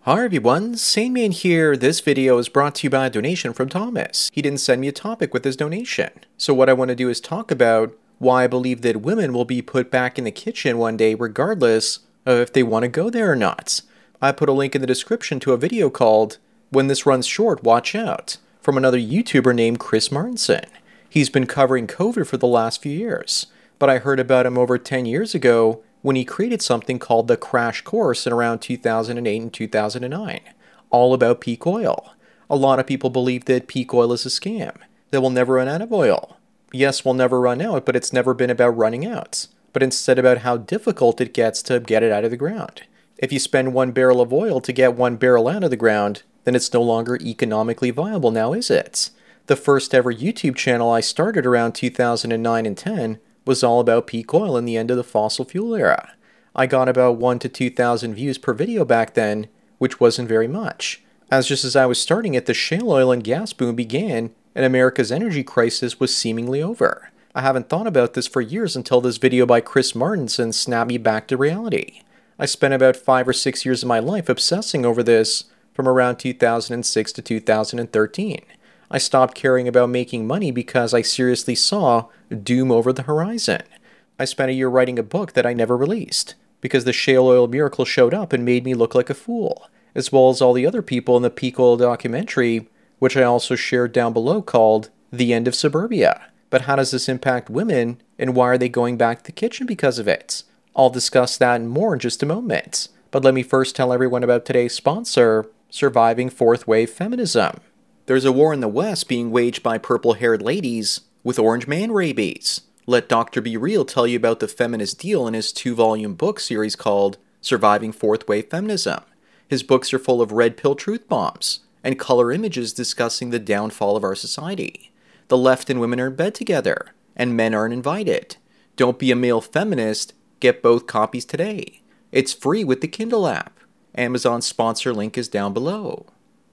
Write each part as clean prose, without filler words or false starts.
Hi everyone, Saneman here. This video is brought to you by a donation from Thomas. He didn't send me a topic with his donation. So what I want to do is talk about why I believe that women will be put back in the kitchen one day regardless of if they want to go there or not. I put a link in the description to a video called When This Runs Short, Watch Out, from another YouTuber named Chris Martenson. He's been covering COVID for the last few years, but I heard about him over 10 years ago when he created something called the Crash Course in around 2008 and 2009, all about peak oil. A lot of people believe that peak oil is a scam, that we'll never run out of oil. Yes, we'll never run out, but it's never been about running out, but instead about how difficult it gets to get it out of the ground. If you spend 1 barrel of oil to get 1 barrel out of the ground, then it's no longer economically viable now, is it? The first ever YouTube channel I started around 2009 and 10 was all about peak oil and the end of the fossil fuel era. I got about 1,000 to 2,000 views per video back then, which wasn't very much. Just as I was starting it, the shale oil and gas boom began, and America's energy crisis was seemingly over. I haven't thought about this for years until this video by Chris Martenson snapped me back to reality. I spent about 5 or 6 years of my life obsessing over this from around 2006 to 2013. I stopped caring about making money because I seriously saw doom over the horizon. I spent a year writing a book that I never released because the shale oil miracle showed up and made me look like a fool, as well as all the other people in the peak oil documentary, which I also shared down below, called The End of Suburbia. But how does this impact women, and why are they going back to the kitchen because of it? I'll discuss that and more in just a moment. But let me first tell everyone about today's sponsor, Surviving Fourth Wave Feminism. There's a war in the West being waged by purple-haired ladies with orange man rabies. Let Dr. Be Real tell you about the feminist deal in his 2-volume book series called Surviving Fourth Wave Feminism. His books are full of red pill truth bombs and color images discussing the downfall of our society. The left and women are in bed together, and men aren't invited. Don't be a male feminist. Get both copies today. It's free with the Kindle app. Amazon's sponsor link is down below.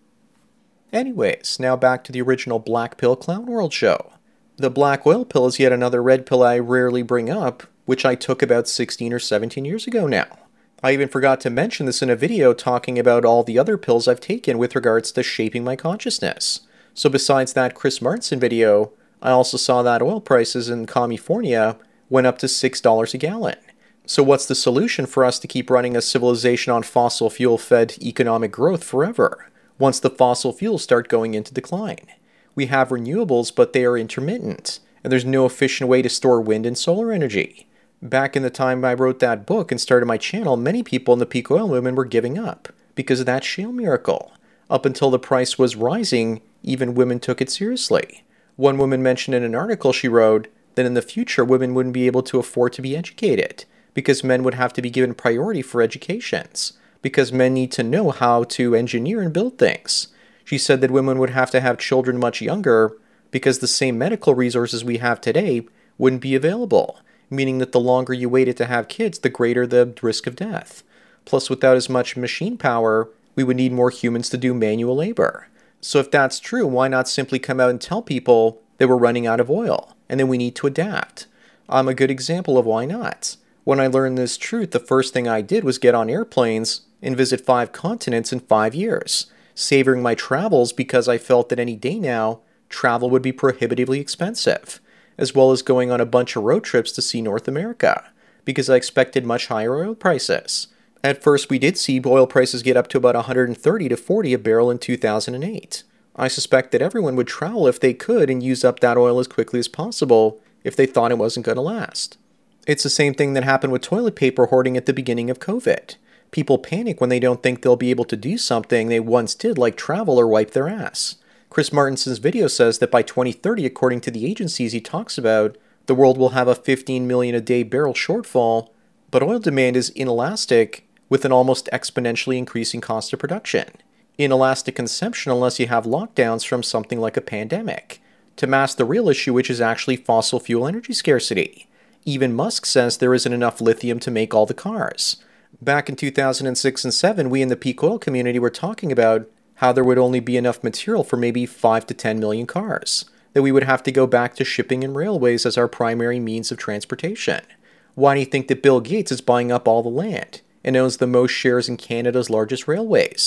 Anyways, now back to the original Black Pill Clown World show. The black oil pill is yet another red pill I rarely bring up, which I took about 16 or 17 years ago now. I even forgot to mention this in a video talking about all the other pills I've taken with regards to shaping my consciousness. So besides that Chris Martenson video, I also saw that oil prices in California went up to $6 a gallon. So what's the solution for us to keep running a civilization on fossil fuel-fed economic growth forever, once the fossil fuels start going into decline? We have renewables, but they are intermittent, and there's no efficient way to store wind and solar energy. Back in the time I wrote that book and started my channel, many people in the peak oil movement were giving up because of that shale miracle. Up until the price was rising, even women took it seriously. One woman mentioned in an article she wrote that in the future women wouldn't be able to afford to be educated because men would have to be given priority for educations, because men need to know how to engineer and build things. She said that women would have to have children much younger because the same medical resources we have today wouldn't be available, meaning that the longer you waited to have kids, the greater the risk of death. Plus, without as much machine power, we would need more humans to do manual labor. So if that's true, why not simply come out and tell people that we're running out of oil and then we need to adapt? I'm a good example of why not. When I learned this truth, the first thing I did was get on airplanes and visit 5 continents in 5 years, savoring my travels because I felt that any day now, travel would be prohibitively expensive, as well as going on a bunch of road trips to see North America, because I expected much higher oil prices. At first, we did see oil prices get up to about $130 to $40 a barrel in 2008. I suspect that everyone would travel if they could and use up that oil as quickly as possible if they thought it wasn't going to last. It's the same thing that happened with toilet paper hoarding at the beginning of COVID. People panic when they don't think they'll be able to do something they once did, like travel or wipe their ass. Chris Martenson's video says that by 2030, according to the agencies he talks about, the world will have a 15 million a day barrel shortfall, but oil demand is inelastic with an almost exponentially increasing cost of production. Inelastic consumption unless you have lockdowns from something like a pandemic, to mask the real issue, which is actually fossil fuel energy scarcity. Even Musk says there isn't enough lithium to make all the cars. Back in 2006 and 7, we in the peak oil community were talking about how there would only be enough material for maybe 5 to 10 million cars, that we would have to go back to shipping and railways as our primary means of transportation. Why do you think that Bill Gates is buying up all the land and owns the most shares in Canada's largest railways?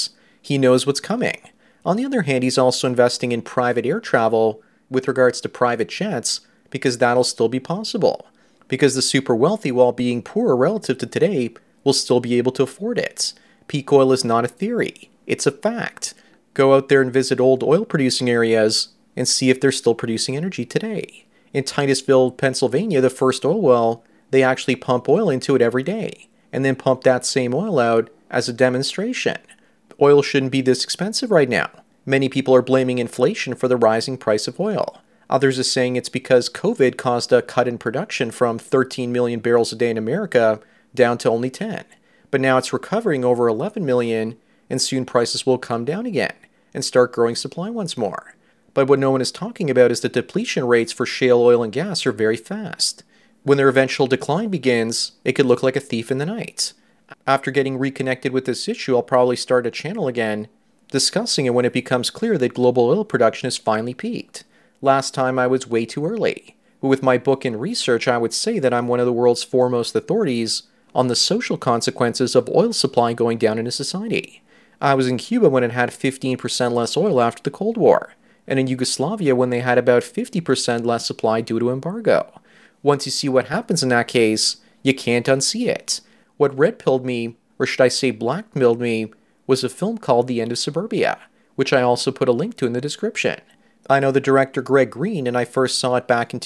He knows what's coming. On the other hand, he's also investing in private air travel with regards to private jets because that'll still be possible. Because the super wealthy, while being poorer relative to today, will still be able to afford it. Peak oil is not a theory, it's a fact. Go out there and visit old oil producing areas and see if they're still producing energy today. In Titusville, Pennsylvania, the first oil well, they actually pump oil into it every day and then pump that same oil out as a demonstration. Oil shouldn't be this expensive right now. Many people are blaming inflation for the rising price of oil. Others are saying it's because COVID caused a cut in production from 13 million barrels a day in America down to only 10. But now it's recovering over 11 million, and soon prices will come down again and start growing supply once more. But what no one is talking about is the depletion rates for shale oil and gas are very fast. When their eventual decline begins, it could look like a thief in the night. After getting reconnected with this issue, I'll probably start a channel again discussing it when it becomes clear that global oil production has finally peaked. Last time I was way too early. But with my book and research, I would say that I'm one of the world's foremost authorities on the social consequences of oil supply going down in a society. I was in Cuba when it had 15% less oil after the Cold War, and in Yugoslavia when they had about 50% less supply due to embargo. Once you see what happens in that case, you can't unsee it. What red-pilled me, or should I say blackmailed me, was a film called The End of Suburbia, which I also put a link to in the description. I know the director Greg Green, and I first saw it back in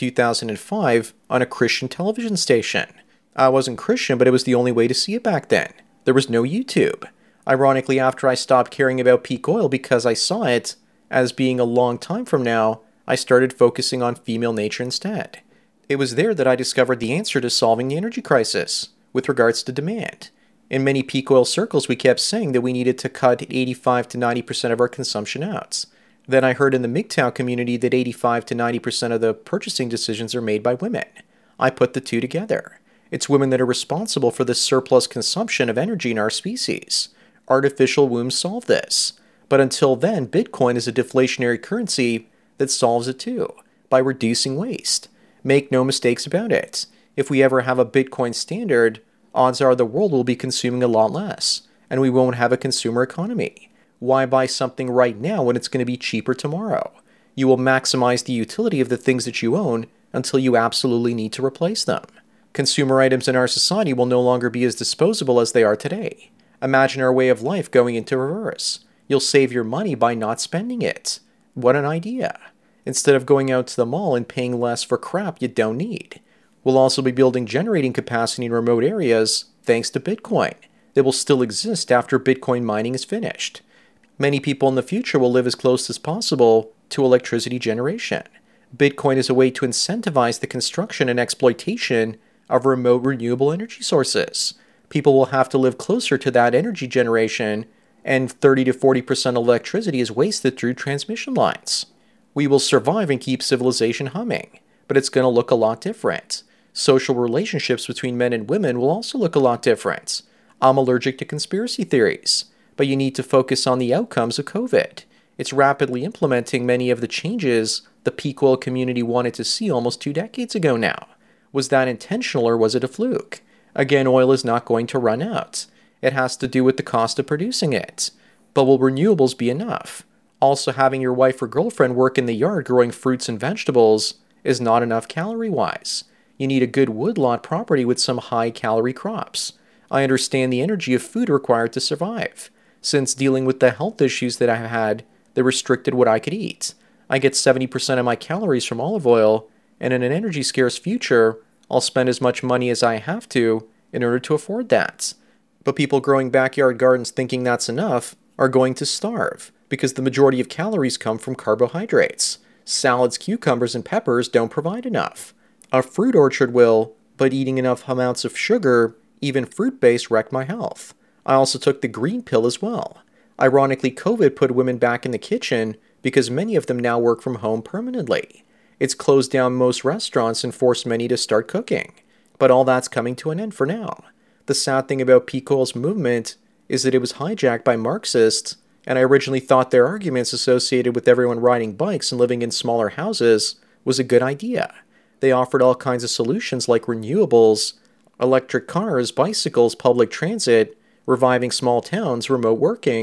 2005 on a Christian television station. I wasn't Christian, but it was the only way to see it back then. There was no YouTube. Ironically, after I stopped caring about peak oil because I saw it as being a long time from now, I started focusing on female nature instead. It was there that I discovered the answer to solving the energy crisis with regards to demand. In many peak oil circles, we kept saying that we needed to cut 85 to 90% of our consumption out. Then I heard in the MGTOW community that 85 to 90% of the purchasing decisions are made by women. I put the two together. It's women that are responsible for the surplus consumption of energy in our species. Artificial wombs solve this. But until then, Bitcoin is a deflationary currency that solves it too, by reducing waste. Make no mistakes about it. If we ever have a Bitcoin standard, odds are the world will be consuming a lot less, and we won't have a consumer economy. Why buy something right now when it's going to be cheaper tomorrow? You will maximize the utility of the things that you own until you absolutely need to replace them. Consumer items in our society will no longer be as disposable as they are today. Imagine our way of life going into reverse. You'll save your money by not spending it. What an idea. Instead of going out to the mall and paying less for crap you don't need. We'll also be building generating capacity in remote areas thanks to Bitcoin that will still exist after Bitcoin mining is finished. Many people in the future will live as close as possible to electricity generation. Bitcoin is a way to incentivize the construction and exploitation of remote renewable energy sources. People will have to live closer to that energy generation, and 30 to 40% of electricity is wasted through transmission lines. We will survive and keep civilization humming, but it's going to look a lot different. Social relationships between men and women will also look a lot different. I'm allergic to conspiracy theories, but you need to focus on the outcomes of COVID. It's rapidly implementing many of the changes the peak oil community wanted to see almost 2 decades ago now. Was that intentional or was it a fluke? Again, oil is not going to run out. It has to do with the cost of producing it. But will renewables be enough? Also, having your wife or girlfriend work in the yard growing fruits and vegetables is not enough calorie-wise. You need a good woodlot property with some high-calorie crops. I understand the energy of food required to survive. Since dealing with the health issues that I've had that restricted what I could eat. I get 70% of my calories from olive oil, and in an energy-scarce future, I'll spend as much money as I have to in order to afford that. But people growing backyard gardens thinking that's enough are going to starve, because the majority of calories come from carbohydrates. Salads, cucumbers, and peppers don't provide enough. A fruit orchard will, but eating enough amounts of sugar, even fruit-based, wrecked my health. I also took the green pill as well. Ironically, COVID put women back in the kitchen because many of them now work from home permanently. It's closed down most restaurants and forced many to start cooking. But all that's coming to an end for now. The sad thing about peak oil's movement is that it was hijacked by Marxists, and I originally thought their arguments associated with everyone riding bikes and living in smaller houses was a good idea. They offered all kinds of solutions like renewables, electric cars, bicycles, public transit, reviving small towns, remote working,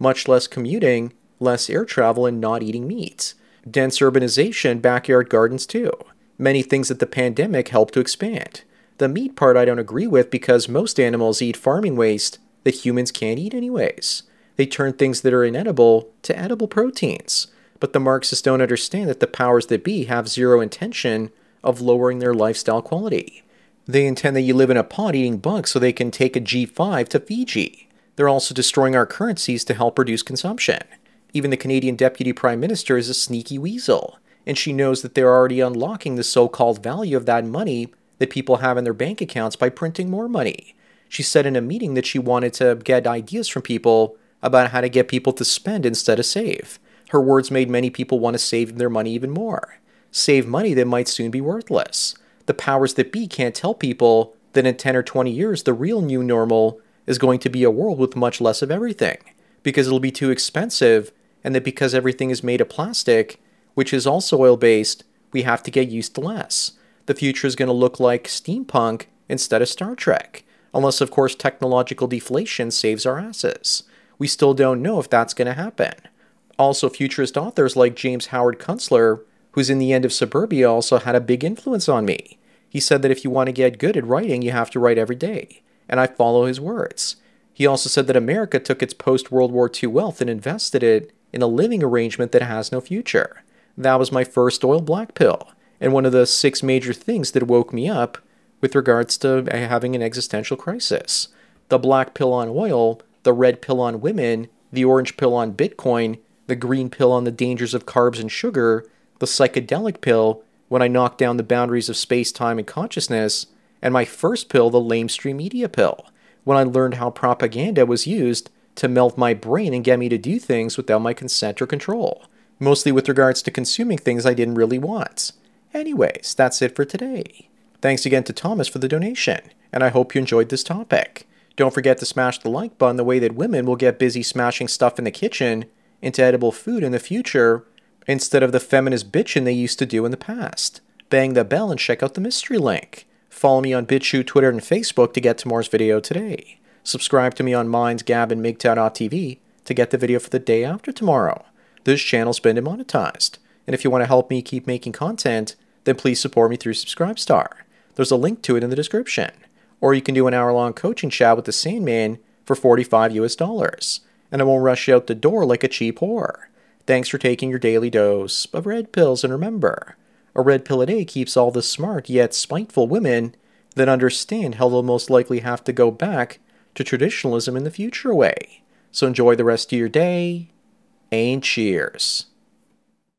much less commuting, less air travel, and not eating meat. Dense urbanization, backyard gardens too. Many things that the pandemic helped to expand. The meat part I don't agree with because most animals eat farming waste that humans can't eat anyways. They turn things that are inedible to edible proteins. But the Marxists don't understand that the powers that be have zero intention of lowering their lifestyle quality. They intend that you live in a pod eating bugs so they can take a G5 to Fiji. They're also destroying our currencies to help reduce consumption. Even the Canadian Deputy Prime Minister is a sneaky weasel, and she knows that they're already unlocking the so-called value of that money that people have in their bank accounts by printing more money. She said in a meeting that she wanted to get ideas from people about how to get people to spend instead of save. Her words made many people want to save their money even more. Save money that might soon be worthless. The powers that be can't tell people that in 10 or 20 years the real new normal is going to be a world with much less of everything, because it'll be too expensive, and that because everything is made of plastic, which is also oil-based, we have to get used to less. The future is going to look like steampunk instead of Star Trek, unless of course technological deflation saves our asses. We still don't know if that's going to happen. Also, futurist authors like James Howard Kunstler, who's in The End of Suburbia, also had a big influence on me. He said that if you want to get good at writing, you have to write every day, and I follow his words. He also said that America took its post-World War II wealth and invested it in a living arrangement that has no future. That was my first oil black pill, and one of the 6 major things that woke me up with regards to having an existential crisis. The black pill on oil, the red pill on women, the orange pill on Bitcoin, the green pill on the dangers of carbs and sugar, the psychedelic pill when I knocked down the boundaries of space, time, and consciousness, and my first pill, the lamestream media pill, when I learned how propaganda was used to melt my brain and get me to do things without my consent or control, mostly with regards to consuming things I didn't really want. Anyways, that's it for today. Thanks again to Thomas for the donation, and I hope you enjoyed this topic. Don't forget to smash the like button the way that women will get busy smashing stuff in the kitchen into edible food in the future instead of the feminist bitching they used to do in the past. Bang the bell and check out the mystery link. Follow me on BitChute, Twitter, and Facebook to get tomorrow's video today. Subscribe to me on Minds, Gab, and MGTOW.tv to get the video for the day after tomorrow. This channel's been demonetized, and if you want to help me keep making content, then please support me through Subscribestar. There's a link to it in the description. Or you can do an hour-long coaching chat with the Sandman for $45 US, and I won't rush you out the door like a cheap whore. Thanks for taking your daily dose of red pills, and remember, a red pill a day keeps all the smart yet spiteful women that understand how they'll most likely have to go back to traditionalism in the future away. So enjoy the rest of your day, and cheers.